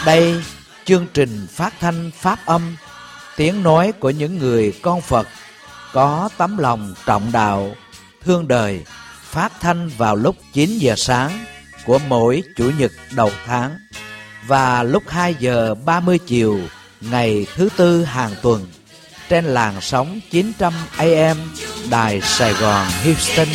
Đây, chương trình phát thanh Pháp âm, tiếng nói của những người con Phật có tấm lòng trọng đạo, thương đời, phát thanh vào lúc 9 giờ sáng của mỗi Chủ nhật đầu tháng và lúc 2 giờ 30 chiều ngày thứ Tư hàng tuần trên làn sóng 900 AM Đài Sài Gòn Houston.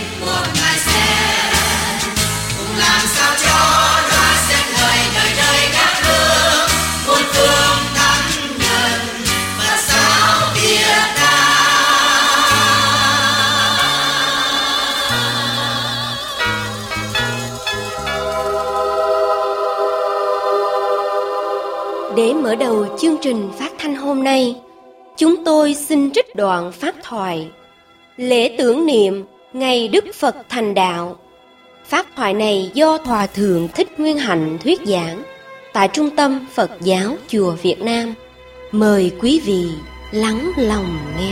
Để mở đầu chương trình phát thanh hôm nay, chúng tôi xin trích đoạn pháp thoại lễ tưởng niệm ngày Đức Phật thành đạo. Pháp thoại này do Hòa Thượng Thích Nguyên Hạnh thuyết giảng tại Trung tâm Phật giáo Chùa Việt Nam. Mời quý vị lắng lòng nghe.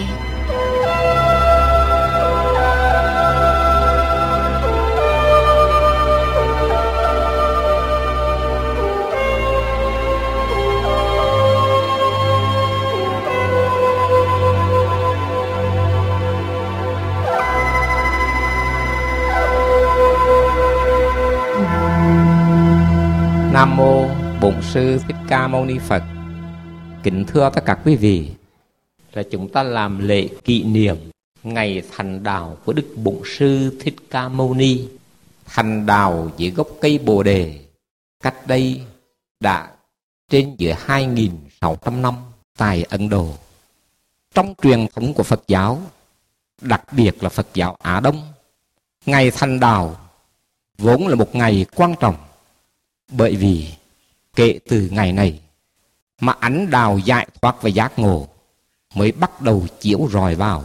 Nam mô Bổn Sư Thích Ca Mâu Ni Phật. Kính thưa tất cả quý vị, là chúng ta làm lễ kỷ niệm ngày thành đạo của Đức Bổn Sư Thích Ca Mâu Ni, thành đạo dưới gốc cây Bồ Đề cách đây đã trên dưới 2.600 năm tại Ấn Độ. Trong truyền thống của Phật giáo, đặc biệt là Phật giáo Á Đông, ngày thành đạo vốn là một ngày quan trọng, bởi vì kể từ ngày này mà ánh đào giải thoát và giác ngộ mới bắt đầu chiếu rọi vào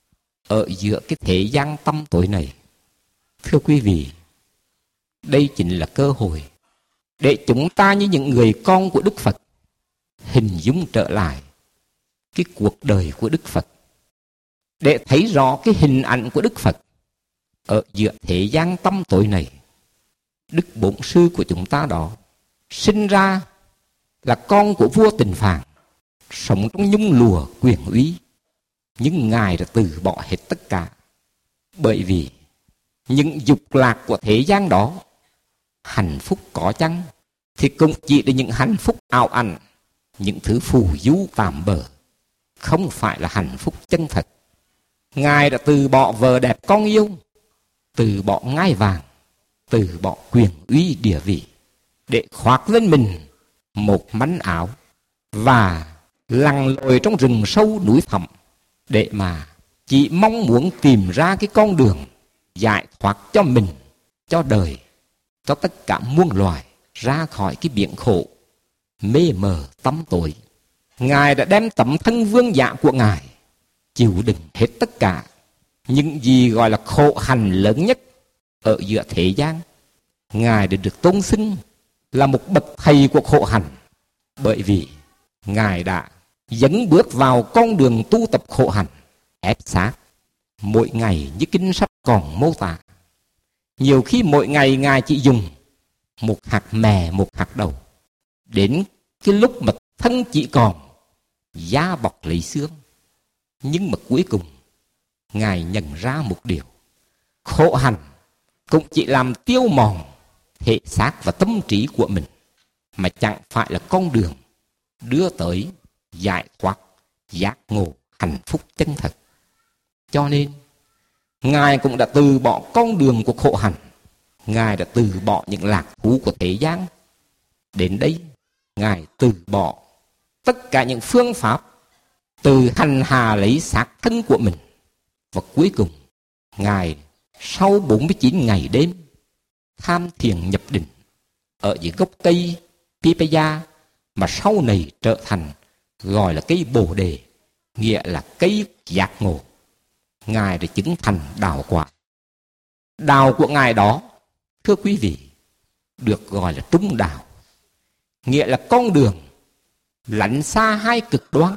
ở giữa cái thế gian tăm tối này. Thưa quý vị, đây chính là cơ hội để chúng ta như những người con của Đức Phật hình dung trở lại cái cuộc đời của Đức Phật, để thấy rõ cái hình ảnh của Đức Phật ở giữa thế gian tăm tối này. Đức Bổn Sư của chúng ta đó sinh ra là con của vua Tịnh Phạn, sống trong nhung lụa quyền uy, nhưng Ngài đã từ bỏ hết tất cả, bởi vì những dục lạc của thế gian đó, hạnh phúc có chăng thì cũng chỉ là những hạnh phúc ảo ảnh, những thứ phù du tạm bợ, không phải là hạnh phúc chân thật. Ngài đã từ bỏ vợ đẹp con yêu, từ bỏ ngai vàng, từ bỏ quyền uy địa vị, để khoác lên mình một manh áo và lặn lội trong rừng sâu núi thẳm, để mà chỉ mong muốn tìm ra cái con đường giải thoát cho mình, cho đời, cho tất cả muôn loài ra khỏi cái biển khổ mê mờ tăm tối. Ngài đã đem tấm thân vương giả của Ngài chịu đựng hết tất cả những gì gọi là khổ hành lớn nhất ở giữa thế gian. Ngài đã được tôn xưng là một bậc thầy của khổ hạnh, bởi vì Ngài đã dẫn bước vào con đường tu tập khổ hạnh ép sát mỗi ngày như kinh sách còn mô tả. Nhiều khi mỗi ngày Ngài chỉ dùng một hạt mè, một hạt đậu, đến cái lúc mà thân chỉ còn da bọc lấy xương. Nhưng mà cuối cùng Ngài nhận ra một điều: khổ hạnh cũng chỉ làm tiêu mòn thể xác và tâm trí của mình, mà chẳng phải là con đường đưa tới giải thoát, giác ngộ, hạnh phúc chân thật. Cho nên Ngài cũng đã từ bỏ con đường của khổ hạnh. Ngài đã từ bỏ những lạc thú của thế gian. Đến đây Ngài từ bỏ tất cả những phương pháp từ hành hạ lấy xác thân của mình. Và cuối cùng Ngài sau 49 ngày đêm tham thiền nhập định ở dưới gốc cây Pipaya, mà sau này trở thành gọi là cây Bồ Đề, nghĩa là cây giác ngộ. Ngài đã chứng thành đạo quả. Đạo của Ngài đó, thưa quý vị, được gọi là trung đạo, nghĩa là con đường lánh xa hai cực đoan.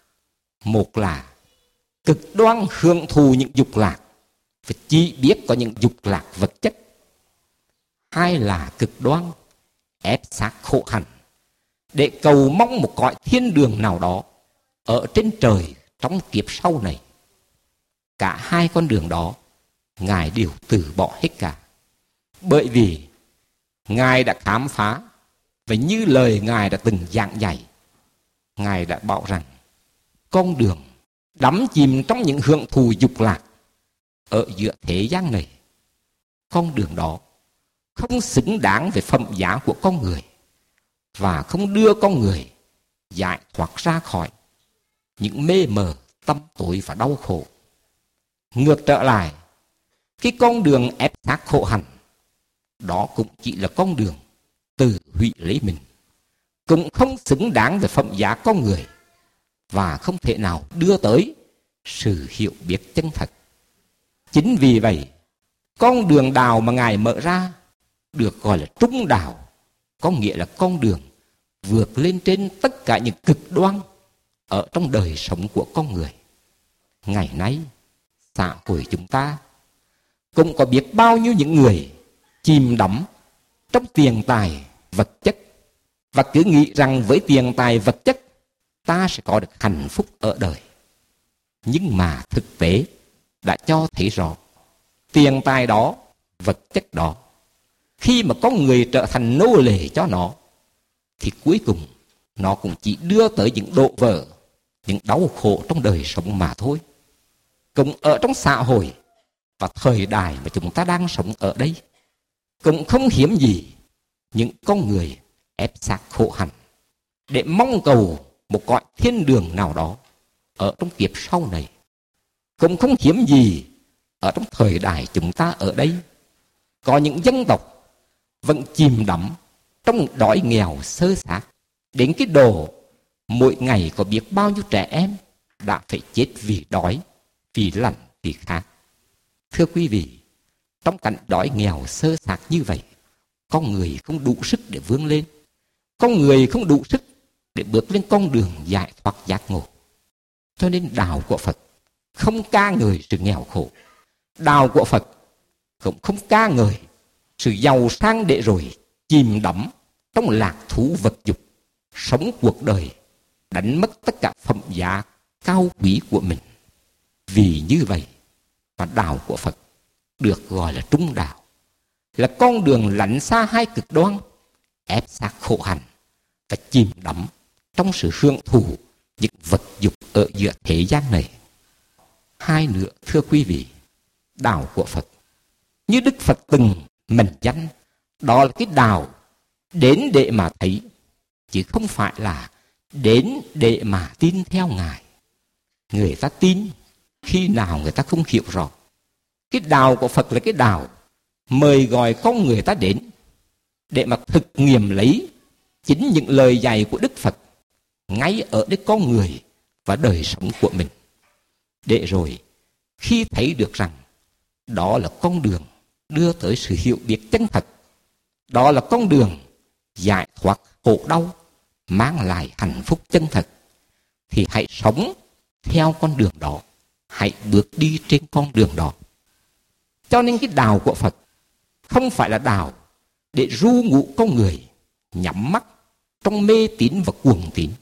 Một là cực đoan hưởng thụ những dục lạc và chỉ biết có những dục lạc vật chất. Hai là cực đoan ép sát khổ hạnh để cầu mong một cõi thiên đường nào đó ở trên trời trong kiếp sau này. Cả hai con đường đó Ngài đều từ bỏ hết cả. Bởi vì Ngài đã khám phá, và như lời Ngài đã từng giảng dạy, Ngài đã bảo rằng con đường đắm chìm trong những hưởng thụ dục lạc ở giữa thế gian này, con đường đó không xứng đáng về phẩm giá của con người, và không đưa con người giải thoát ra khỏi những mê mờ, tâm tối và đau khổ. Ngược trở lại, cái con đường ép xác khổ hạnh, đó cũng chỉ là con đường tự hủy lấy mình, cũng không xứng đáng về phẩm giá con người, và không thể nào đưa tới sự hiểu biết chân thật. Chính vì vậy, con đường đạo mà Ngài mở ra được gọi là trung đạo, có nghĩa là con đường vượt lên trên tất cả những cực đoan ở trong đời sống của con người. Ngày nay, xã hội chúng ta cũng có biết bao nhiêu những người chìm đắm trong tiền tài vật chất, và cứ nghĩ rằng với tiền tài vật chất ta sẽ có được hạnh phúc ở đời. Nhưng mà thực tế đã cho thấy rõ, tiền tài đó, vật chất đó, khi mà con người trở thành nô lệ cho nó, thì cuối cùng nó cũng chỉ đưa tới những đổ vỡ, những đau khổ trong đời sống mà thôi. Cũng ở trong xã hội và thời đại mà chúng ta đang sống ở đây, cũng không hiếm gì những con người ép xác khổ hạnh để mong cầu một cõi thiên đường nào đó ở trong kiếp sau này. Cũng không hiếm gì ở trong thời đại chúng ta ở đây, có những dân tộc vẫn chìm đắm trong đói nghèo sơ xác, đến cái độ mỗi ngày có biết bao nhiêu trẻ em đã phải chết vì đói, vì lạnh, vì khát. Thưa quý vị, trong cảnh đói nghèo sơ xác như vậy, con người không đủ sức để vươn lên, con người không đủ sức để bước lên con đường giải thoát giác ngộ. Cho nên đạo của Phật không ca ngợi sự nghèo khổ, đạo của Phật cũng không ca ngợi sự giàu sang để rồi chìm đắm trong lạc thú vật dục, sống cuộc đời đánh mất tất cả phẩm giá cao quý của mình. Vì như vậy mà đạo của Phật được gọi là trung đạo, là con đường lánh xa hai cực đoan, ép xác khổ hạnh và chìm đắm trong sự hưởng thụ những vật dục ở giữa thế gian này. Hai nữa, thưa quý vị, đạo của Phật như Đức Phật từng mệnh danh, đó là cái đạo đến để mà thấy, chứ không phải là đến để mà tin theo Ngài. Người ta tin khi nào người ta không hiểu rõ. Cái đạo của Phật là cái đạo mời gọi con người ta đến để mà thực nghiệm lấy chính những lời dạy của Đức Phật ngay ở nơi con người và đời sống của mình, để rồi khi thấy được rằng đó là con đường đưa tới sự hiểu biết chân thật, đó là con đường giải thoát khổ đau, mang lại hạnh phúc chân thật, thì hãy sống theo con đường đó, hãy bước đi trên con đường đó. Cho nên cái đạo của Phật không phải là đạo để ru ngụ con người nhắm mắt trong mê tín và cuồng tín.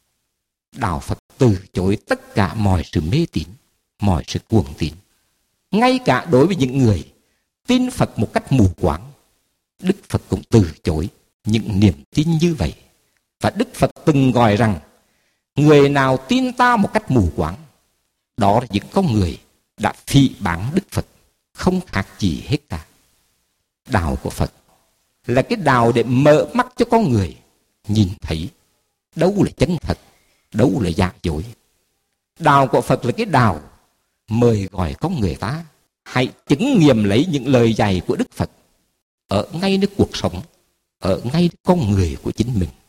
Đạo Phật từ chối tất cả mọi sự mê tín, mọi sự cuồng tín. Ngay cả đối với những người tin Phật một cách mù quáng, Đức Phật cũng từ chối những niềm tin như vậy. Và Đức Phật từng gọi rằng người nào tin ta một cách mù quáng, đó là những con người đã phỉ báng Đức Phật, không khác gì hết cả. Đạo của Phật là cái đạo để mở mắt cho con người nhìn thấy đâu là chân thật, đâu là giả dối. Đạo của Phật là cái đạo mời gọi con người ta hãy chứng nghiệm lấy những lời dạy của Đức Phật ở ngay nơi cuộc sống, ở ngay con người của chính mình.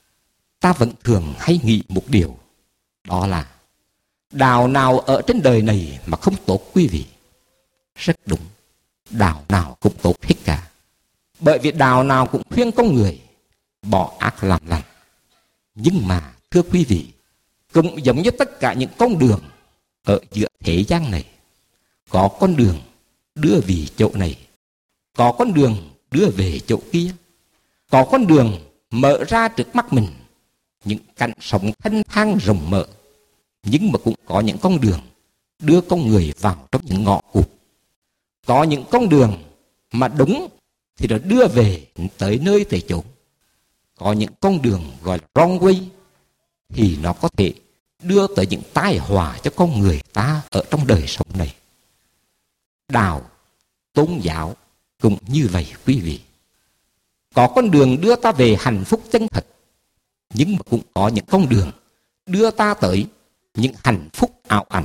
Ta vẫn thường hay nghĩ một điều, đó là đạo nào ở trên đời này mà không tốt quý vị? Rất đúng, đạo nào cũng tốt hết cả. Bởi vì đạo nào cũng khuyên con người bỏ ác làm lành. Nhưng mà thưa quý vị, cũng giống như tất cả những con đường ở giữa thế gian này, có con đường đưa về chỗ này, có con đường đưa về chỗ kia, có con đường mở ra trước mắt mình những cảnh sống thanh thang rộng mở, nhưng mà cũng có những con đường đưa con người vào trong những ngõ cụt. Có những con đường mà đúng thì nó đưa về tới nơi tới chốn. Có những con đường gọi là wrong way thì nó có thể đưa tới những tai họa cho con người ta ở trong đời sống này. Đạo, tôn giáo cũng như vậy quý vị. Có con đường đưa ta về hạnh phúc chân thật, nhưng mà cũng có những con đường đưa ta tới những hạnh phúc ảo ảnh.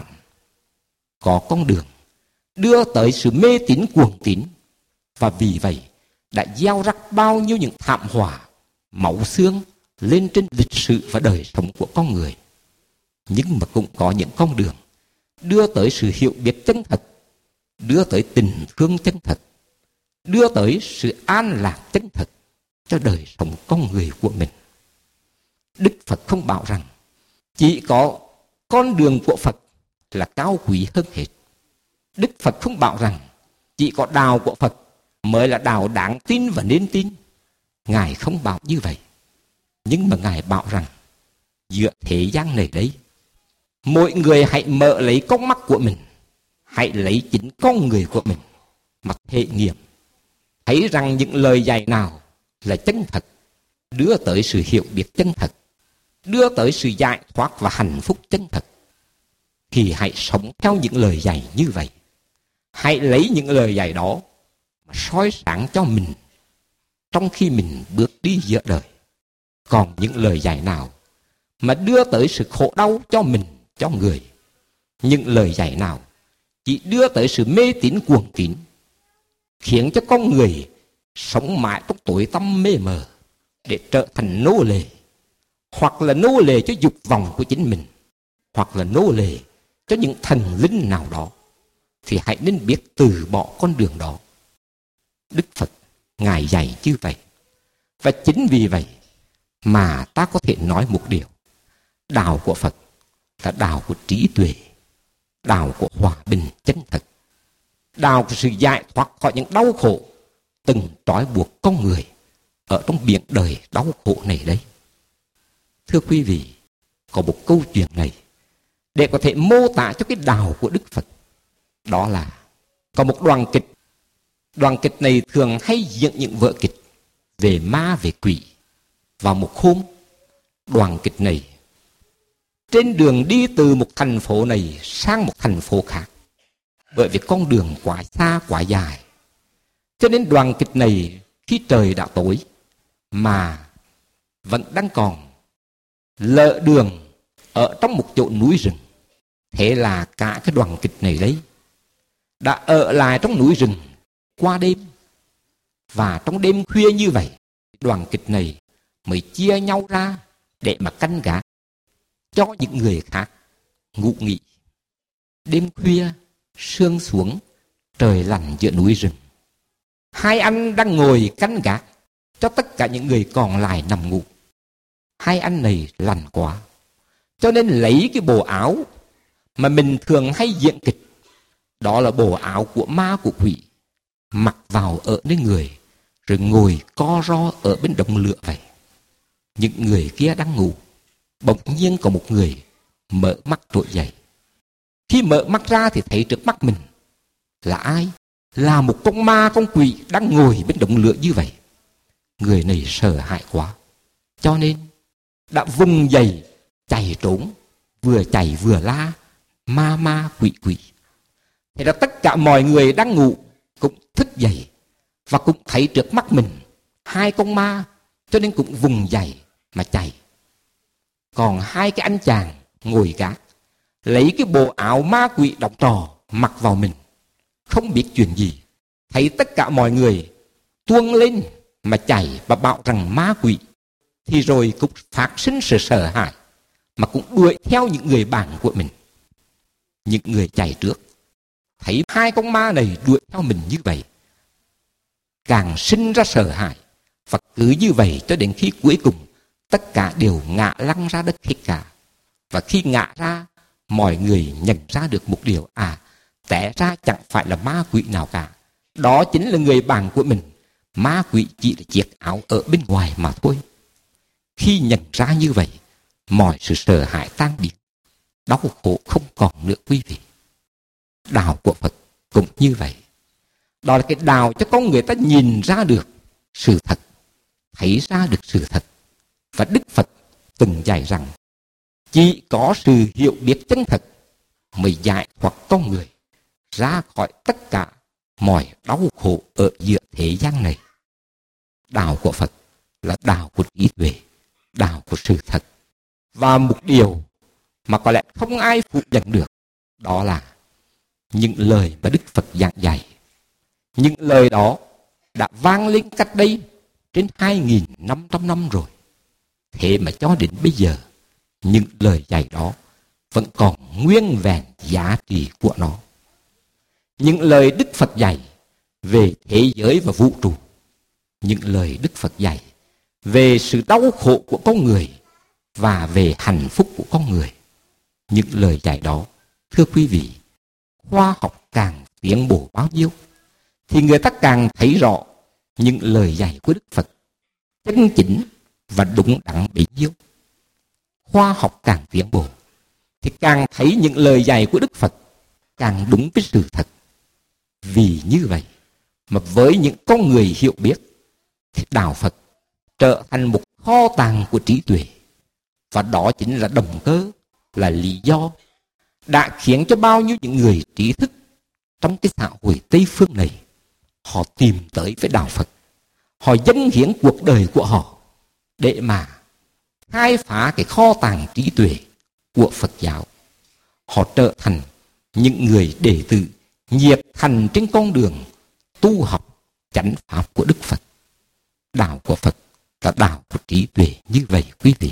Có con đường đưa tới sự mê tín cuồng tín, và vì vậy đã gieo rắc bao nhiêu những thảm họa, máu xương lên trên lịch sử và đời sống của con người. Nhưng mà cũng có những con đường đưa tới sự hiểu biết chân thật, đưa tới tình thương chân thật, đưa tới sự an lạc chân thật cho đời sống con người của mình. Đức Phật không bảo rằng chỉ có con đường của Phật là cao quý hơn hết. Đức Phật không bảo rằng chỉ có đạo của Phật mới là đạo đáng tin và nên tin. Ngài không bảo như vậy. Nhưng mà Ngài bảo rằng giữa thế gian này đấy, mỗi người hãy mở lấy con mắt của mình, hãy lấy chính con người của mình mà thể nghiệm, thấy rằng những lời dạy nào là chân thật, đưa tới sự hiểu biết chân thật, đưa tới sự giải thoát và hạnh phúc chân thật, thì hãy sống theo những lời dạy như vậy. Hãy lấy những lời dạy đó mà soi sáng cho mình trong khi mình bước đi giữa đời. Còn những lời dạy nào mà đưa tới sự khổ đau cho mình, cho người, những lời dạy nào chỉ đưa tới sự mê tín cuồng tín, khiến cho con người sống mãi trong tối tăm mê mờ để trở thành nô lệ, hoặc là nô lệ cho dục vọng của chính mình, hoặc là nô lệ cho những thần linh nào đó, thì hãy nên biết từ bỏ con đường đó. Đức Phật Ngài dạy như vậy. Và chính vì vậy mà ta có thể nói một điều: đạo của Phật là đạo của trí tuệ, đạo của hòa bình chân thật, đạo của sự giải thoát khỏi những đau khổ từng trói buộc con người ở trong biển đời đau khổ này đấy. Thưa quý vị, có một câu chuyện này để có thể mô tả cho cái đạo của Đức Phật. Đó là có một đoàn kịch. Đoàn kịch này thường hay diễn những vở kịch về ma về quỷ. Vào một hôm, đoàn kịch này trên đường đi từ một thành phố này sang một thành phố khác, bởi vì con đường quá xa quá dài, cho nên đoàn kịch này khi trời đã tối mà vẫn đang còn lỡ đường ở trong một chỗ núi rừng. Thế là cả cái đoàn kịch này đấy đã ở lại trong núi rừng qua đêm. Và trong đêm khuya như vậy, đoàn kịch này mới chia nhau ra để mà canh gác cho những người khác ngủ nghỉ. Đêm khuya, sương xuống, trời lạnh giữa núi rừng. Hai anh đang ngồi canh gác cho tất cả những người còn lại nằm ngủ. Hai anh này lạnh quá, cho nên lấy cái bộ áo mà mình thường hay diễn kịch, đó là bộ áo của ma của quỷ, mặc vào ở nơi người, rồi ngồi co ro ở bên đống lửa vậy. Những người kia đang ngủ, bỗng nhiên có một người mở mắt trỗi dậy. Khi mở mắt ra thì thấy trước mắt mình là ai? Là một con ma, con quỷ đang ngồi bên đống lửa như vậy. Người này sợ hãi quá, cho nên đã vùng dậy chạy trốn, vừa chạy vừa la ma ma quỷ quỷ. Thế là tất cả mọi người đang ngủ cũng thức dậy và cũng thấy trước mắt mình hai con ma, cho nên cũng vùng dậy mà chạy. Còn hai cái anh chàng ngồi gác lấy cái bộ áo ma quỷ đóng trò mặc vào mình, không biết chuyện gì, thấy tất cả mọi người tuôn lên mà chạy và bảo rằng ma quỷ, thì rồi cũng phát sinh sự sợ hãi mà cũng đuổi theo những người bạn của mình. Những người chạy trước thấy hai con ma này đuổi theo mình như vậy, càng sinh ra sợ hãi, và cứ như vậy cho đến khi cuối cùng tất cả đều ngã lăn ra đất hết cả. Và khi ngã ra, mọi người nhận ra được một điều: té ra chẳng phải là ma quỷ nào cả, đó chính là người bạn của mình. Ma quỷ chỉ là chiếc áo ở bên ngoài mà thôi. Khi nhận ra như vậy, mọi sự sợ hãi tan biến, đau khổ không còn nữa quý vị. Đạo của Phật cũng như vậy. Đó là cái đạo cho con người ta nhìn ra được sự thật, thấy ra được sự thật. Và Đức Phật từng dạy rằng chỉ có sự hiểu biết chân thật mới giải thoát con người ra khỏi tất cả mọi đau khổ ở giữa thế gian này. Đạo của Phật là đạo của trí tuệ, đạo của sự thật. Và một điều mà có lẽ không ai phủ nhận được, đó là những lời mà Đức Phật giảng dạy. Những lời đó đã vang lên cách đây trên 2.500 năm rồi. Thế mà cho đến bây giờ, những lời dạy đó vẫn còn nguyên vẹn giá trị của nó. Những lời Đức Phật dạy về thế giới và vũ trụ, những lời Đức Phật dạy về sự đau khổ của con người và về hạnh phúc của con người, những lời dạy đó, thưa quý vị, khoa học càng tiến bộ bao nhiêu thì người ta càng thấy rõ những lời dạy của Đức Phật chân chính và đúng đắn bấy nhiêu. Khoa học càng tiến bộ thì càng thấy những lời dạy của Đức Phật càng đúng với sự thật. Vì như vậy mà với những con người hiểu biết thì đạo Phật trở thành một kho tàng của trí tuệ. Và đó chính là động cơ, là lý do đã khiến cho bao nhiêu những người trí thức trong cái xã hội Tây phương này, họ tìm tới với đạo Phật. Họ dâng hiến cuộc đời của họ để mà khai phá cái kho tàng trí tuệ của Phật giáo. Họ trở thành những người đệ tử nhiệt thành trên con đường tu học chánh pháp của Đức Phật. Đạo của Phật là đạo của trí tuệ như vậy quý vị.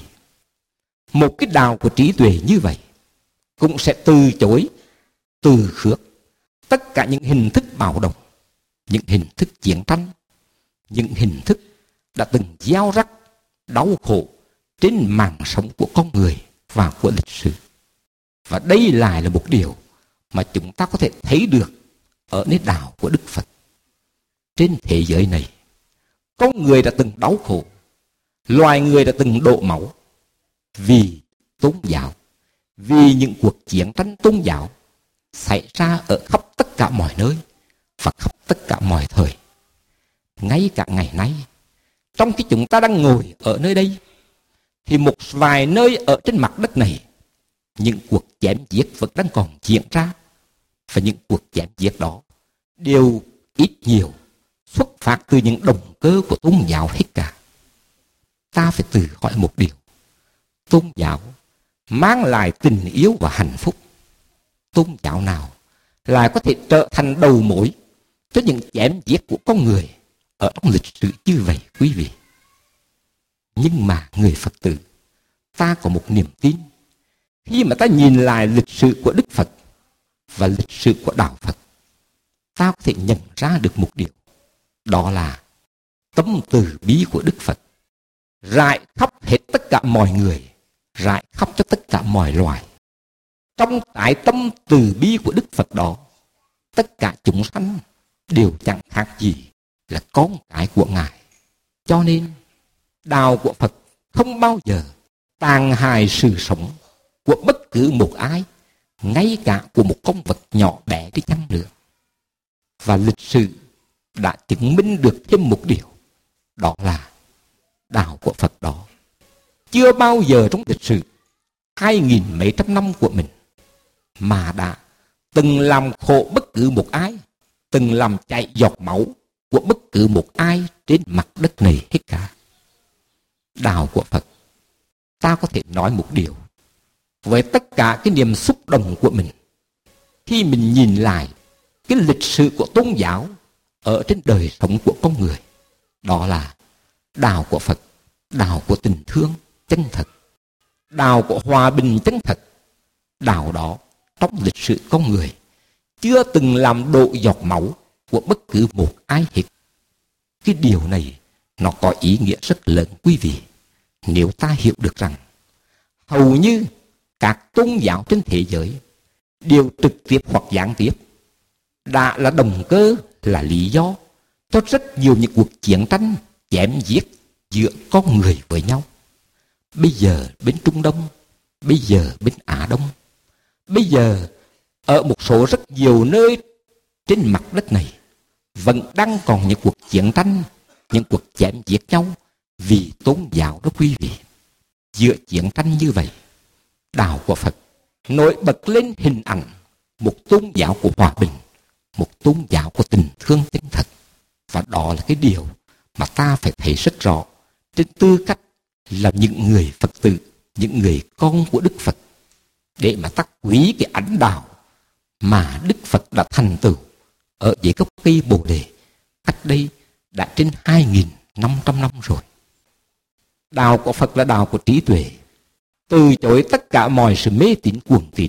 Một cái đạo của trí tuệ như vậy cũng sẽ từ chối, từ khước tất cả những hình thức bạo động, những hình thức chiến tranh, những hình thức đã từng gieo rắc đau khổ trên mạng sống của con người và của lịch sử. Và đây lại là một điều mà chúng ta có thể thấy được ở nơi đạo của Đức Phật. Trên thế giới này, con người đã từng đau khổ, loài người đã từng đổ máu vì tôn giáo, vì những cuộc chiến tranh tôn giáo xảy ra ở khắp tất cả mọi nơi và khắp tất cả mọi thời. Ngay cả ngày nay, trong khi chúng ta đang ngồi ở nơi đây, thì một vài nơi ở trên mặt đất này, những cuộc chém giết vẫn đang còn diễn ra. Và những cuộc chém giết đó đều ít nhiều xuất phát từ những động cơ của tôn giáo hết cả. Ta phải tự hỏi một điều: tôn giáo mang lại tình yêu và hạnh phúc, tôn giáo nào lại có thể trở thành đầu mối cho những chém giết của con người ở trong lịch sử như vậy quý vị? Nhưng mà người Phật tử, ta có một niềm tin. Khi mà ta nhìn lại lịch sử của Đức Phật và lịch sử của đạo Phật, ta có thể nhận ra được một điều, đó là tâm từ bi của Đức Phật rải khắp hết tất cả mọi người, rải khắp cho tất cả mọi loài. Trong cái tâm từ bi của Đức Phật đó, tất cả chúng sanh đều chẳng khác gì là con cái của Ngài. Cho nên đạo của Phật không bao giờ tàn hại sự sống của bất cứ một ai, ngay cả của một con vật nhỏ bé đi chăng nữa. Và lịch sử đã chứng minh được thêm một điều, đó là đạo của Phật đó chưa bao giờ trong lịch sử 2.000 mấy trăm năm của mình mà đã từng làm khổ bất cứ một ai, từng làm chảy giọt máu của bất cứ một ai trên mặt đất này hết cả. Đạo của Phật, ta có thể nói một điều với tất cả cái niềm xúc động của mình khi mình nhìn lại cái lịch sử của tôn giáo ở trên đời sống của con người, đó là đạo của Phật, đạo của tình thương chân thật, đạo của hòa bình chân thật. Đạo đó trong lịch sử con người chưa từng làm đổ giọt máu của bất cứ một ai hết. Cái điều này nó có ý nghĩa rất lớn quý vị, nếu ta hiểu được rằng hầu như các tôn giáo trên thế giới đều trực tiếp hoặc gián tiếp đã là động cơ, là lý do cho rất nhiều những cuộc chiến tranh chém giết giữa con người với nhau. bây giờ bên Trung Đông, bây giờ bên Á Đông, bây giờ ở một số rất nhiều nơi trên mặt đất này vẫn đang còn những cuộc chiến tranh, những cuộc chém giết nhau vì tôn giáo đó quý vị. Giữa chiến tranh như vậy, đạo của Phật nổi bật lên hình ảnh một tôn giáo của hòa bình, một tôn giáo của tình thương chân thật. Và đó là cái điều mà ta phải thấy rất rõ trên tư cách là những người Phật tử, những người con của Đức Phật, để mà ta quý cái ánh đạo mà Đức Phật đã thành tựu ở dưới gốc cây Bồ Đề cách đây đã trên 2.500 năm rồi. Đạo của Phật là đạo của trí tuệ, từ chối tất cả mọi sự mê tín cuồng tín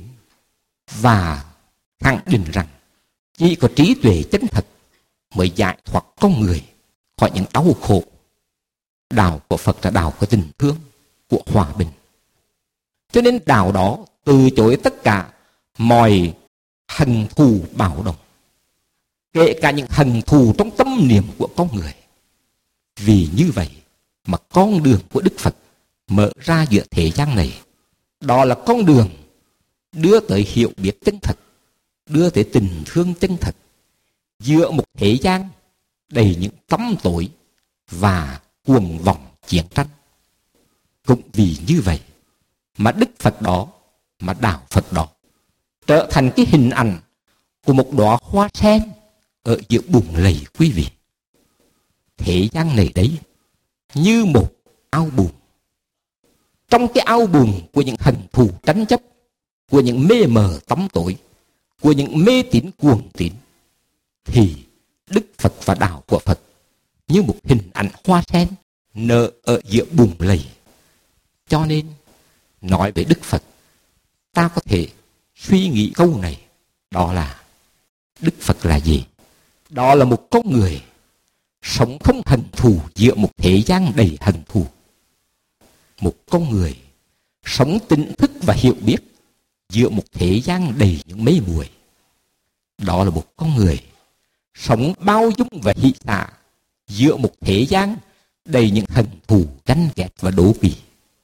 và khẳng định rằng chỉ có trí tuệ chân thật mới giải thoát con người khỏi những đau khổ. Đạo của Phật là đạo của tình thương, của hòa bình. Cho nên đạo đó từ chối tất cả mọi hận thù bạo động, kể cả những hận thù trong tâm niệm của con người. Vì như vậy mà con đường của Đức Phật mở ra giữa thế gian này, đó là con đường đưa tới hiểu biết chân thật, đưa tới tình thương chân thật giữa một thế gian đầy những tăm tối và cuồng vọng chiến tranh. Cũng vì như vậy mà Đức Phật đó, mà đạo Phật đó trở thành cái hình ảnh của một đóa hoa sen ở giữa bùn lầy quý vị. Thế gian này đấy như một ao bùn. Trong cái ao bùn của những hận thù tranh chấp, của những mê mờ tắm tối, của những mê tín cuồng tín, thì Đức Phật và đạo của Phật như một hình ảnh hoa sen nở ở giữa bùn lầy. Cho nên nói về Đức Phật, ta có thể suy nghĩ câu này, đó là Đức Phật là gì? Đó là một con người sống không hận thù giữa một thế gian đầy hận thù. Một con người sống tỉnh thức và hiểu biết giữa một thế gian đầy những mê muội. Đó là một con người sống bao dung và hỷ xả giữa một thế gian đầy những hận thù, ganh ghét và đố kỵ.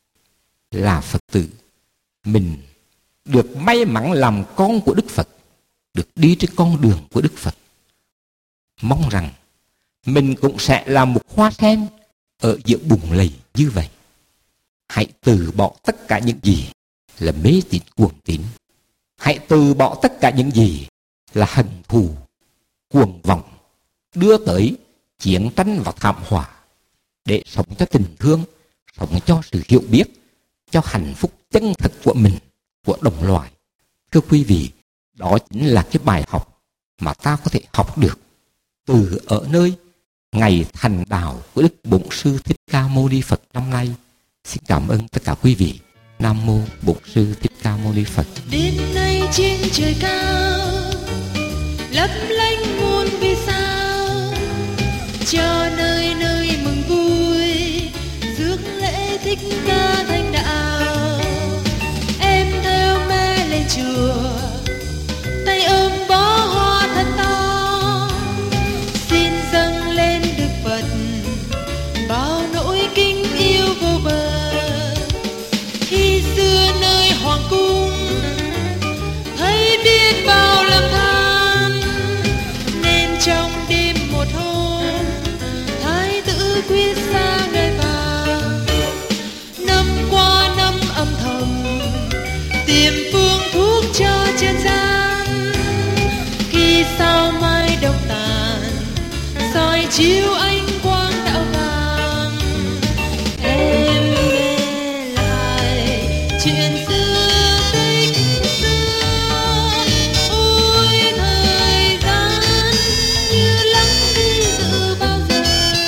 Là Phật tử, mình được may mắn làm con của Đức Phật, được đi trên con đường của Đức Phật. Mong rằng mình cũng sẽ là một hoa sen ở giữa bùn lầy như vậy. Hãy từ bỏ tất cả những gì là mê tín cuồng tín. Hãy từ bỏ tất cả những gì là hận thù, cuồng vọng, đưa tới chiến tranh và thảm họa, để sống cho tình thương, sống cho sự hiểu biết, cho hạnh phúc chân thật của mình, của đồng loại. Thưa quý vị, đó chính là cái bài học mà ta có thể học được từ ở nơi ngày thành đạo của Đức Bổn Sư Thích Ca Mâu Ni Phật năm nay. Xin cảm ơn tất cả quý vị. Nam mô Bổn Sư Thích Ca Mâu Ni Phật. Đêm nay trên trời cao lấp lánh muôn vì sao, cho nơi nơi mừng vui rước lễ Thích Ca thành đạo. Em theo mẹ lên chùa, tay ôm bó hoa thật to, xin dâng lên Đức Phật bao nỗi kính yêu vô bờ. Khi xưa nơi hoàng cung thấy biết bao lầm than, nên trong đêm một hôm thái tử quyết xa người vào. Năm qua năm âm thầm tìm phương thuốc cho chân gian, khi sao mai đông tàn soi chiếu ánh quang đạo vàng. Em nghe lại chuyện xưa tích xưa, ôi thời gian như lắng đi giữ bao giờ,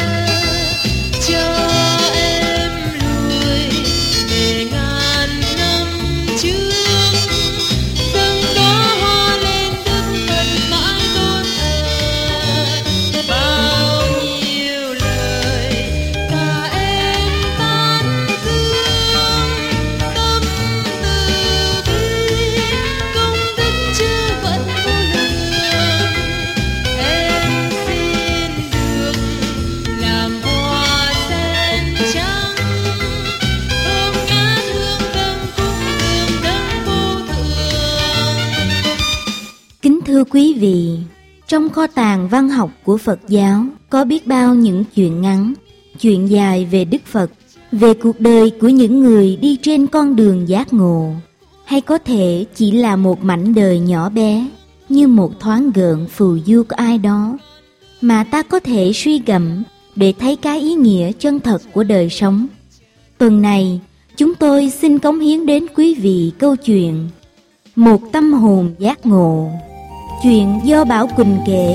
cho em lùi về ngàn năm trước, dâng đóa hoa lên Đức Phật mãi tôn thờ. Bao nhiêu Thưa quý vị, trong kho tàng văn học của Phật giáo có biết bao những chuyện ngắn, chuyện dài về Đức Phật, về cuộc đời của những người đi trên con đường giác ngộ, hay có thể chỉ là một mảnh đời nhỏ bé như một thoáng gợn phù du của ai đó mà ta có thể suy gẫm để thấy cái ý nghĩa chân thật của đời sống. Tuần này, chúng tôi xin cống hiến đến quý vị câu chuyện Một tâm hồn giác ngộ. Chuyện do Bảo Quỳnh kể.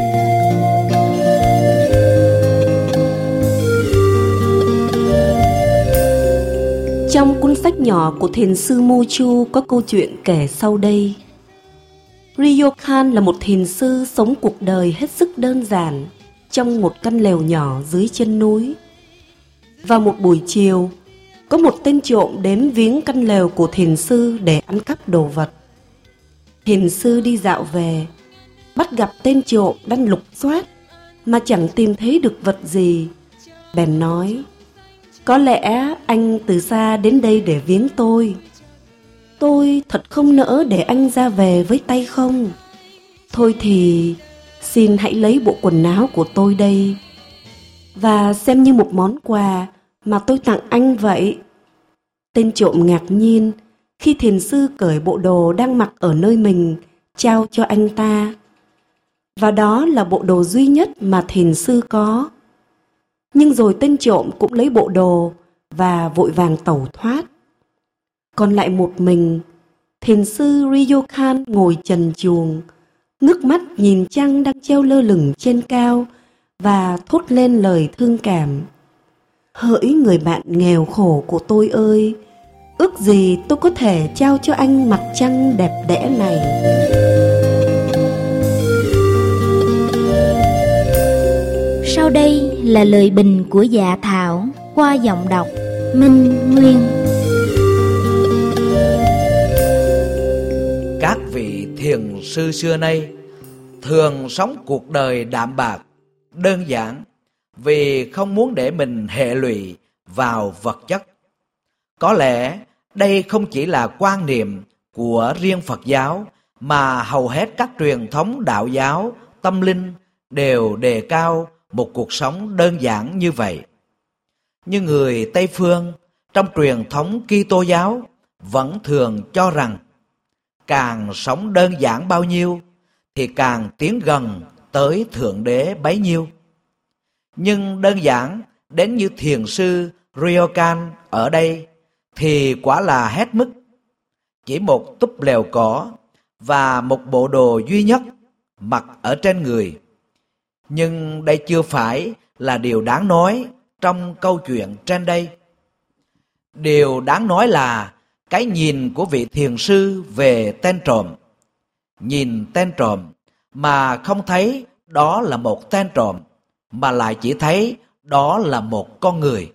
Trong cuốn sách nhỏ của thiền sư Mochu có câu chuyện kể sau đây. Ryokan là một thiền sư sống cuộc đời hết sức đơn giản trong một căn lều nhỏ dưới chân núi. Vào một buổi chiều, có một tên trộm đến viếng căn lều của thiền sư để ăn cắp đồ vật. Thiền sư đi dạo về, bắt gặp tên trộm đang lục soát mà chẳng tìm thấy được vật gì. Bèn nói: "Có lẽ anh từ xa đến đây để viếng tôi. Tôi thật không nỡ để anh ra về với tay không. Thôi thì xin hãy lấy bộ quần áo của tôi đây, và xem như một món quà mà tôi tặng anh vậy." Tên trộm ngạc nhiên khi thiền sư cởi bộ đồ đang mặc ở nơi mình trao cho anh ta, và đó là bộ đồ duy nhất mà thiền sư có. Nhưng rồi tên trộm cũng lấy bộ đồ và vội vàng tẩu thoát. Còn lại một mình, thiền sư Ryokan ngồi trần truồng, ngước mắt nhìn trăng đang treo lơ lửng trên cao và thốt lên lời thương cảm: "Hỡi người bạn nghèo khổ của tôi ơi, ước gì tôi có thể trao cho anh mặt trăng đẹp đẽ này." Sau đây là lời bình của Dạ Thảo qua giọng đọc Minh Nguyên. Các vị thiền sư xưa nay thường sống cuộc đời đạm bạc, đơn giản, vì không muốn để mình hệ lụy vào vật chất. Có lẽ đây không chỉ là quan niệm của riêng Phật giáo, mà hầu hết các truyền thống đạo giáo, tâm linh đều đề cao một cuộc sống đơn giản như vậy. Nhưng người Tây Phương trong truyền thống Kitô giáo vẫn thường cho rằng càng sống đơn giản bao nhiêu thì càng tiến gần tới Thượng Đế bấy nhiêu. Nhưng đơn giản đến như thiền sư Ryokan ở đây thì quả là hết mức. Chỉ một túp lều cỏ và một bộ đồ duy nhất mặc ở trên người. Nhưng đây chưa phải là điều đáng nói trong câu chuyện trên đây. Điều đáng nói là cái nhìn của vị thiền sư về tên trộm. Nhìn tên trộm mà không thấy đó là một tên trộm, mà lại chỉ thấy đó là một con người.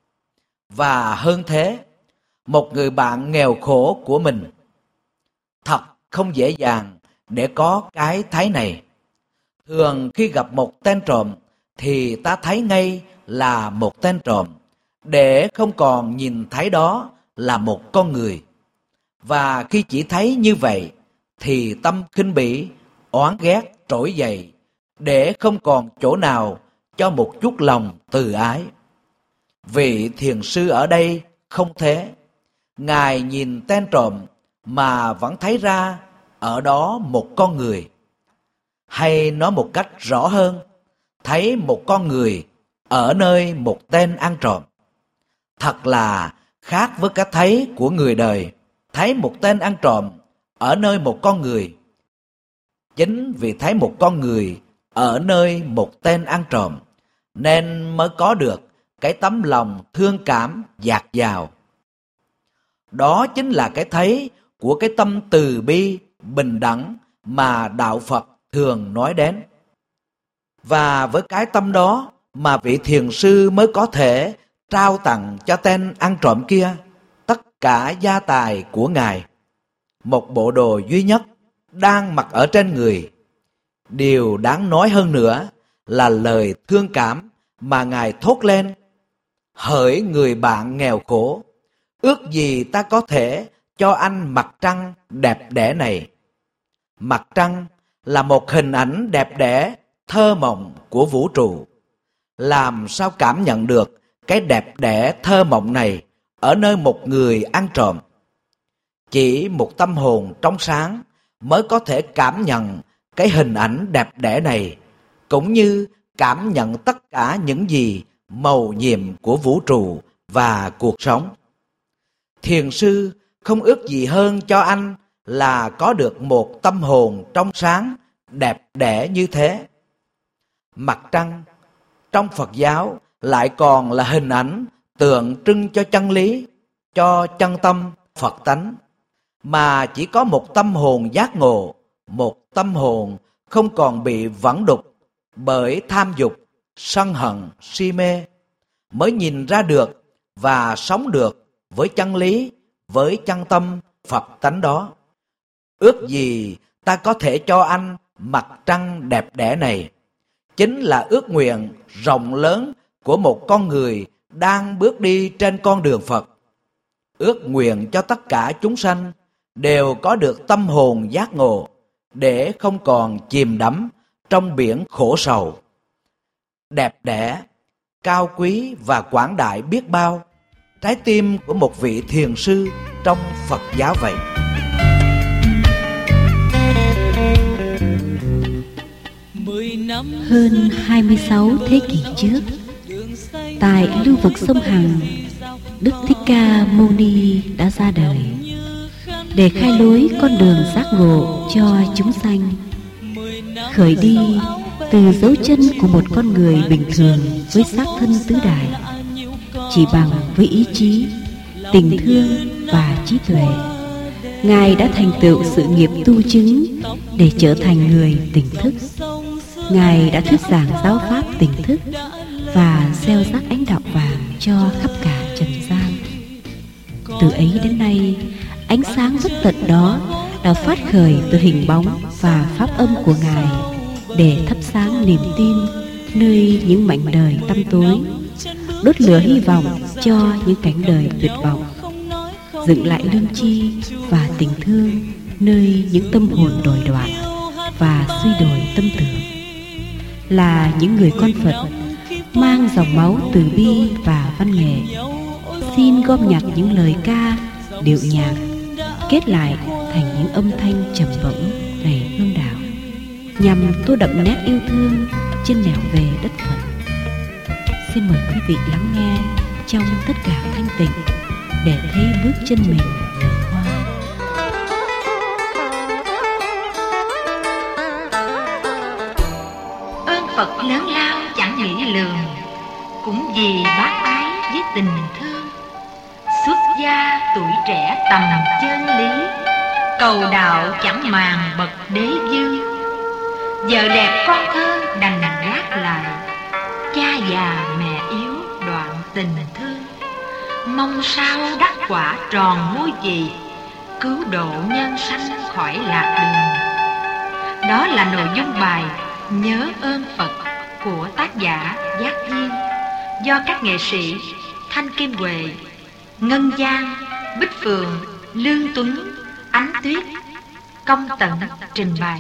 Và hơn thế, một người bạn nghèo khổ của mình. Thật không dễ dàng để có cái thấy này. Thường khi gặp một tên trộm thì ta thấy ngay là một tên trộm, để không còn nhìn thấy đó là một con người. Và khi chỉ thấy như vậy thì tâm khinh bỉ, oán ghét trỗi dậy, để không còn chỗ nào cho một chút lòng từ ái. Vị thiền sư ở đây không thế. Ngài nhìn tên trộm mà vẫn thấy ra ở đó một con người. Hay nói một cách rõ hơn, thấy một con người ở nơi một tên ăn trộm. Thật là khác với cái thấy của người đời, thấy một tên ăn trộm ở nơi một con người. Chính vì thấy một con người ở nơi một tên ăn trộm nên mới có được cái tấm lòng thương cảm dạt dào. Đó chính là cái thấy của cái tâm từ bi, bình đẳng mà đạo Phật thường nói đến. Và với cái tâm đó mà vị thiền sư mới có thể trao tặng cho tên ăn trộm kia tất cả gia tài của Ngài, một bộ đồ duy nhất đang mặc ở trên người. Điều đáng nói hơn nữa là lời thương cảm mà Ngài thốt lên: "Hỡi người bạn nghèo khổ, ước gì ta có thể cho anh mặt trăng đẹp đẽ này." Mặt trăng là một hình ảnh đẹp đẽ, thơ mộng của vũ trụ. Làm sao cảm nhận được cái đẹp đẽ thơ mộng này ở nơi một người ăn trộm? Chỉ một tâm hồn trong sáng mới có thể cảm nhận cái hình ảnh đẹp đẽ này, cũng như cảm nhận tất cả những gì mầu nhiệm của vũ trụ và cuộc sống. Thiền sư không ước gì hơn cho anh là có được một tâm hồn trong sáng, đẹp đẽ như thế. Mặt trăng trong Phật giáo lại còn là hình ảnh tượng trưng cho chân lý, cho chân tâm Phật tánh, mà chỉ có một tâm hồn giác ngộ, một tâm hồn không còn bị vẩn đục bởi tham dục, sân hận, si mê, mới nhìn ra được và sống được với chân lý, với chân tâm Phật tánh đó. Ước gì ta có thể cho anh mặt trăng đẹp đẽ này, chính là ước nguyện rộng lớn của một con người đang bước đi trên con đường Phật. Ước nguyện cho tất cả chúng sanh đều có được tâm hồn giác ngộ, để không còn chìm đắm trong biển khổ sầu. Đẹp đẽ, cao quý và quảng đại biết bao, trái tim của một vị thiền sư trong Phật giáo vậy. Hơn 26 thế kỷ trước, tại lưu vực sông Hằng, Đức Thích Ca Mâu Ni đã ra đời để khai lối con đường giác ngộ cho chúng sanh, khởi đi từ dấu chân của một con người bình thường với xác thân tứ đại, chỉ bằng với ý chí, tình thương và trí tuệ. Ngài đã thành tựu sự nghiệp tu chứng để trở thành người tỉnh thức. Ngài đã thuyết giảng giáo pháp tỉnh thức và gieo rắc ánh đạo vàng cho khắp cả trần gian. Từ ấy đến nay, ánh sáng bất tận đó đã phát khởi từ hình bóng và pháp âm của Ngài để thắp sáng niềm tin nơi những mảnh đời tăm tối, đốt lửa hy vọng cho những cánh đời tuyệt vọng, dựng lại lương tri và tình thương nơi những tâm hồn đồi đoạn và suy đồi tâm tưởng. Là những người con Phật mang dòng máu từ bi và văn nghệ, xin gom nhặt những lời ca, điệu nhạc, kết lại thành những âm thanh trầm bổng đầy hương đạo, nhằm tô đậm nét yêu thương trên nẻo về đất Phật. Xin mời quý vị lắng nghe trong tất cả thanh tịnh để thấy bước chân mình nở hoa. Ơn Phật lớn lao chẳng nghĩ lường, cũng vì bác ái với tình thương. Xuất gia tuổi trẻ tầm chân lý, cầu đạo chẳng màng bậc đế dương. Vợ đẹp con thơ đành gác lại, cha già mẹ yếu đoạn tình thương. Mong sao đắc quả tròn ngôi vị, cứu độ nhân sanh khỏi lạc đường. Đó là nội dung bài Nhớ ơn Phật của tác giả Giác Duyên, do các nghệ sĩ Thanh Kim Huệ, Ngân Giang, Bích Phượng, Lương Tuấn, Ánh Tuyết, Công Tận trình bày.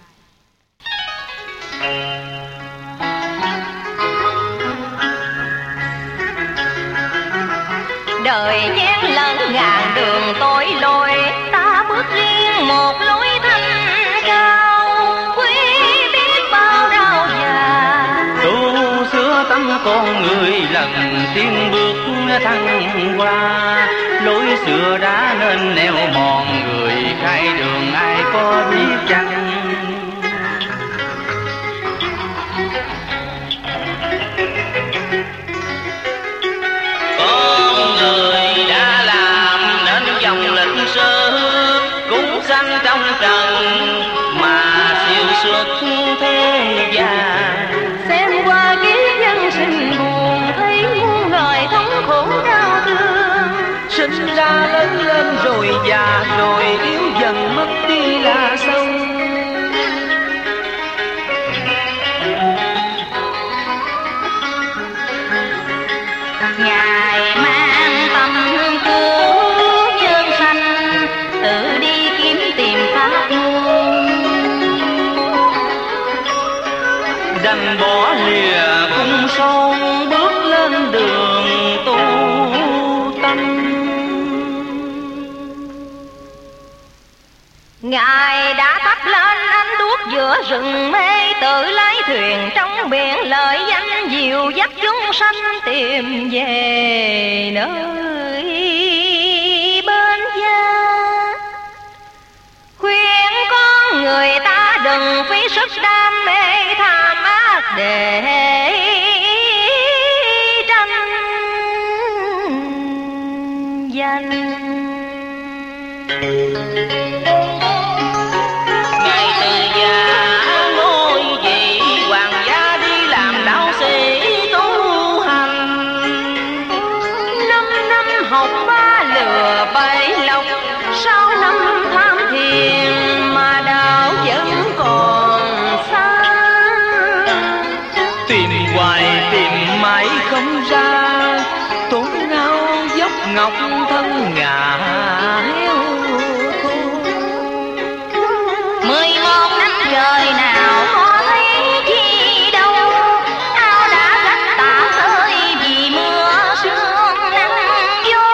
Đời gian lận ngàn đường tối lối, ta bước riêng một lối thanh cao. Quý biết bao rau già, tu sửa tâm con người lần tiên bước thăng qua. Lối xưa đã nên neo mòn, người khai đường ai có biết chăng. Con người đã làm nên dòng lịch sử, cũng sanh trong trần mà siêu xuất thế gian. xem qua kiếp nhân sinh buồn, thấy muôn người thống khổ đau thương. Sinh ra lớn lên rồi già rồi yếu dần mất đi là xong. Ngài mang tâm cứu nhân sanh, tự đi kiếm tìm pháp môn. đành bỏ lìa cung son bước lên đường tu tâm. Ngài đã thắp lên ánh đuốc giữa rừng mê, tự lái thuyền trong biển lợi danh, dìu dắt chúng sanh tìm về nơi bên gia. Khuyên con người ta đừng phí sức đam mê tham ác để tranh danh. Ngày từ già ngôi vị hoàng gia đi làm đạo sĩ tu hành, 5 năm học 3 lừa 7 lộc, 6 năm tham thiền mà đạo vẫn còn xa. tìm hoài tìm mãi không ra, tốn ngao dốc ngọc thân ngà heo khô. 11 năm trời nào có thấy chi đâu, áo đã rách tả tơi vì mưa sương nắng gió.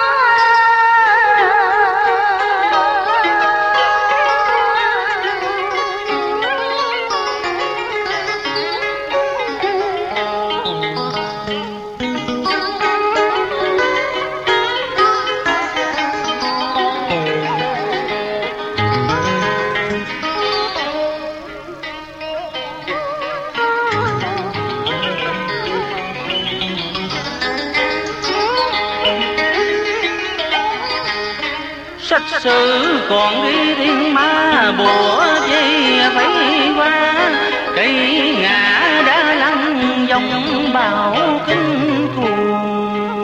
Sách sử còn ghi thiên ma bùa dây phải qua, cây ngã đã lăn dòng bão kinh cuồng.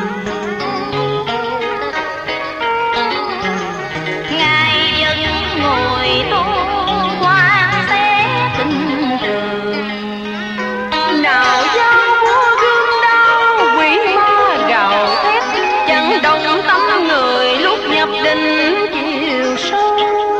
Ngài vẫn ngồi tu quan thế tình trường, nào do vua gương đau quỷ ma gào thét, chẳng động tâm người lúc nhập định chiều sâu.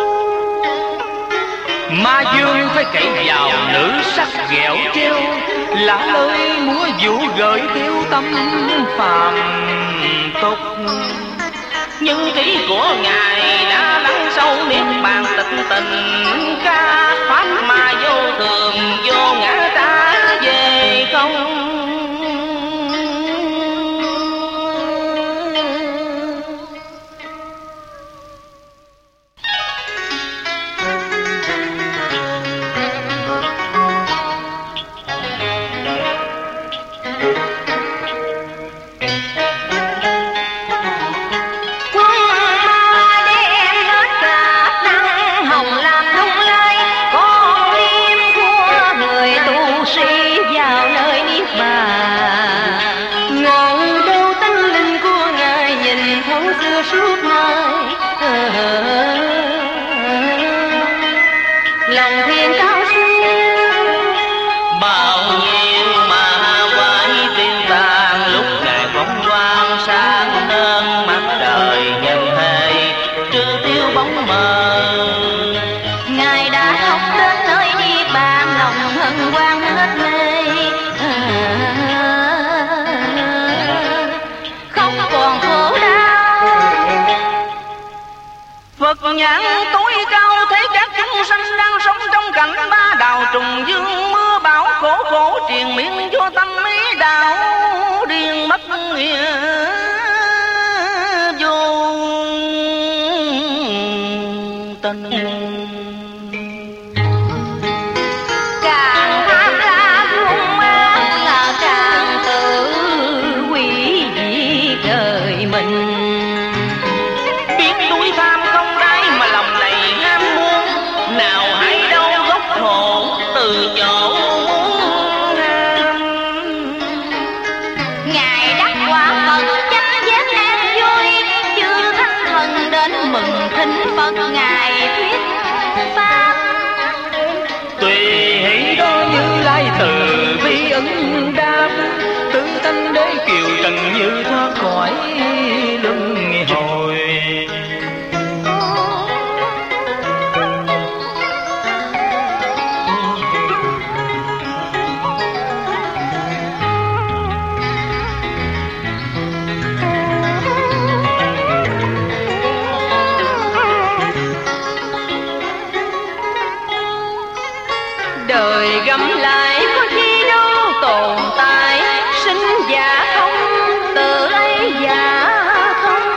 Ma dương phải cậy vào nữ sắc ghẹo treo, lạ lơi múa vũ gợi theo tâm phàm tục. Nhưng ký của ngài đã lắng sâu niết bàn tịch tình, ca pháp mà vô thường vô ngã ta về không. Nhãn tối cao thấy các chúng sanh đang sống trong cảnh ba đào trùng dương, mưa bão khổ khổ triền miên cho tâm ý đạo điên mất nghĩa vô tình. Càng tham lam hung ác là càng tự hủy diệt đời mình. Ngài thuyết pháp tùy hỷ đó Như Lai từ bi ứng đáp, tứ thanh đế kiều trần như thoát khỏi luân hồi. đời găm lại có chi đâu tồn tại, sinh giả không tự ấy giả không.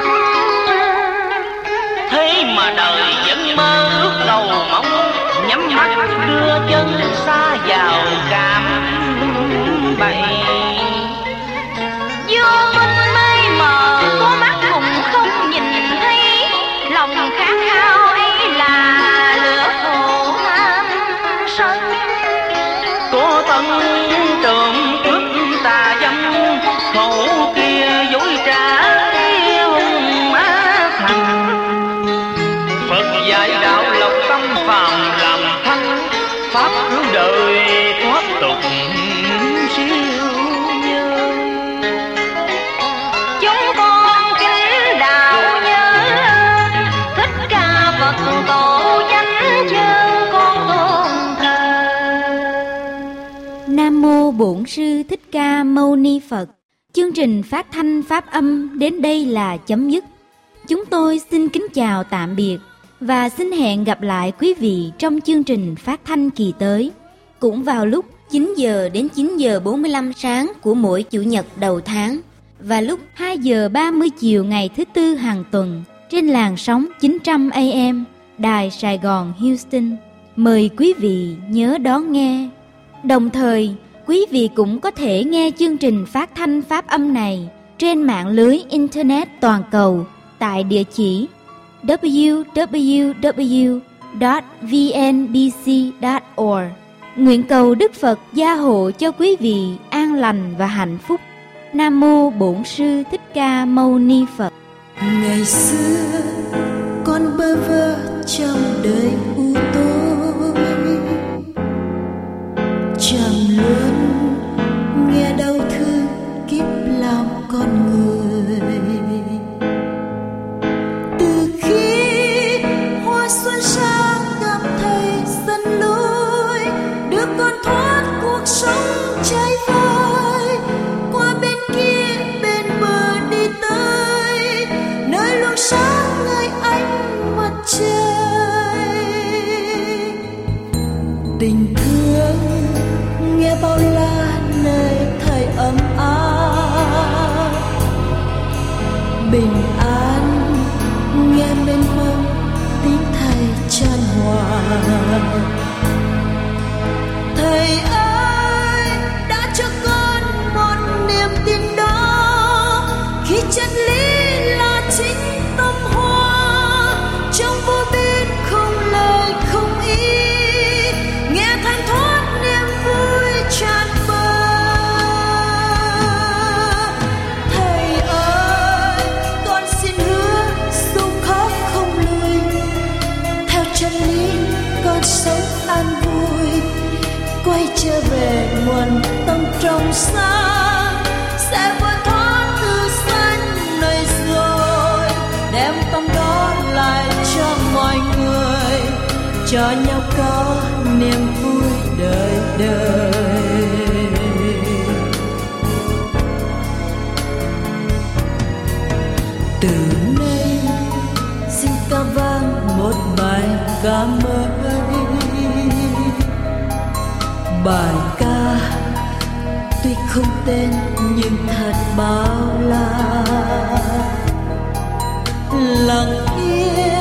Thế mà đời vẫn mơ ước đầu mong, nhắm mắt đưa chân xa vào cạm bẫy. Vô minh mây mờ có mắt cũng không nhìn thấy, lòng khát khao ấy là lửa khổ ham sân. Có tân trộm cướp tà dâm, khẩu kia dối trá hung má thành. Phật dạy đạo lộc tâm phàm làm thanh, pháp cứu đời thoát tục siêu nhân. Chúng con kính đạo nhân, Thích Ca Phật tổ danh chân con tôn thờ. Nam mô Bổn Sư Thích Ca Mâu Ni Phật. Chương trình phát thanh pháp âm đến đây là chấm dứt. Chúng tôi xin kính chào tạm biệt và xin hẹn gặp lại quý vị trong chương trình phát thanh kỳ tới, cũng vào lúc 9 giờ đến 9 giờ 45 sáng của mỗi chủ nhật đầu tháng và lúc 2 giờ 30 chiều ngày thứ Tư hàng tuần trên làn sóng 900 AM Đài Sài Gòn Houston. Mời quý vị nhớ đón nghe. Đồng thời, quý vị cũng có thể nghe chương trình phát thanh pháp âm này trên mạng lưới Internet toàn cầu tại địa chỉ www.vnbc.org. Nguyện cầu Đức Phật gia hộ cho quý vị an lành và hạnh phúc. Nam mô Bổn Sư Thích Ca Mâu Ni Phật. Ngày xưa con bơ vơ trong đời u tối, chẳng luôn nghe đau thương kiếp lòng con người. Từ khi hoa xuân sang cảm thấy dần lối, đưa con thoát cuộc sống trái vơi, qua bên kia bên bờ đi tới nơi luồng sáng nơi ánh mặt trời. Tình thương nghe bao la nơi thời ấm áp, bình an nghe mênh mông tiếng thầy chan hòa. Thầy ơi đã cho con một niềm tin đó, khi chân lý là chính tâm hoa, trong vô biên không lời không ý, nghe thanh thoát niềm vui tràn bờ. Thầy ơi con xin hứa dù khó không lùi, theo chân lý con sống an vui, quay trở về nguồn tâm trong sáng, sẽ vơi thoát từ xanh nơi rồi, đem tâm đó lại cho mọi người, cho nhau có niềm vui đời đời. Từ nay xin ca vang một bài ca mới, bài ca tuy không tên nhưng thật bao la, lặng yên